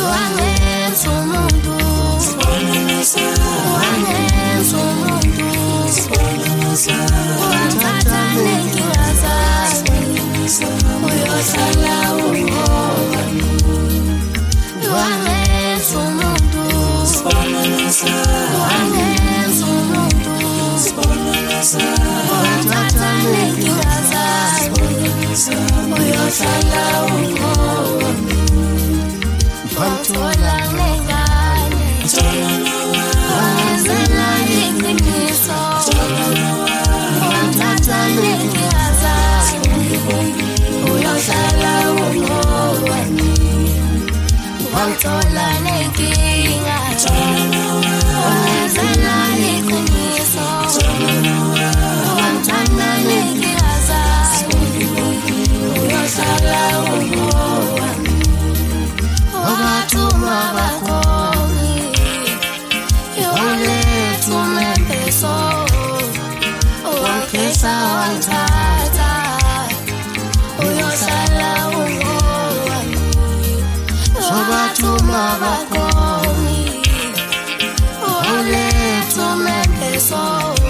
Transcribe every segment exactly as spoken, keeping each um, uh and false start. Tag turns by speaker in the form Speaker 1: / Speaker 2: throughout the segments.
Speaker 1: wangenza umuntu wangenza umuntu wathatha nenkinga zami uyohlala ungowami wangenza umuntu wangenza umuntu wathatha nenkinga zami uyohlala ungowami wathola nengane wangenzela iqiniso wathatha nenkinga zami uyohlala ungowami wathola nenkinga wangenzela iqiniso wathatha nenkinga zami uyohlala ungowami Obatuma bakoni Yole tumembeso Wakesa wantata Uyohlala ungowami Obatuma bakoni Yole tumembeso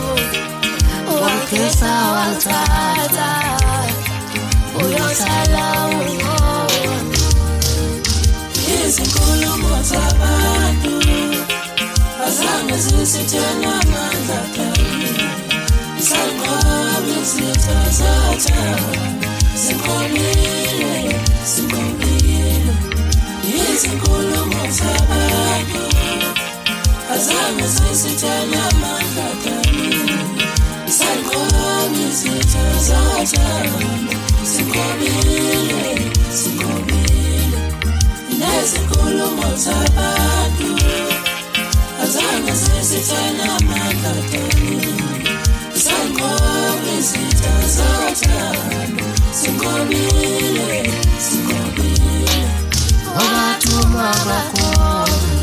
Speaker 1: Wakesa wantata Uyohlala ungowami Izinkulumo zabantu azange zisithena amandla kami sanqobe izitha zathana sinqobile sinqobile Izinkulumo zabantu azange zisithena amandla kami sanqobe izitha zathana sinqobile sinqobile Izinkulumo zabantu azange zisithena amandla kami sanqobe izitha zathana sinqobile sinqobile Obatuma bakoni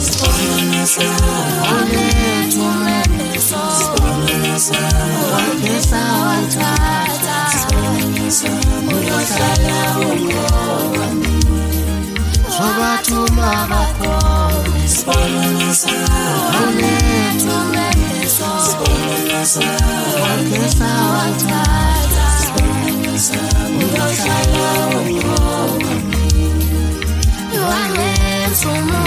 Speaker 1: Olethu membeso Wakesa wantata Uyohlala ungowami Obatuma bakoni Olethu membeso Wakesa wantata Uyohlala ungowami Wangenza umuntu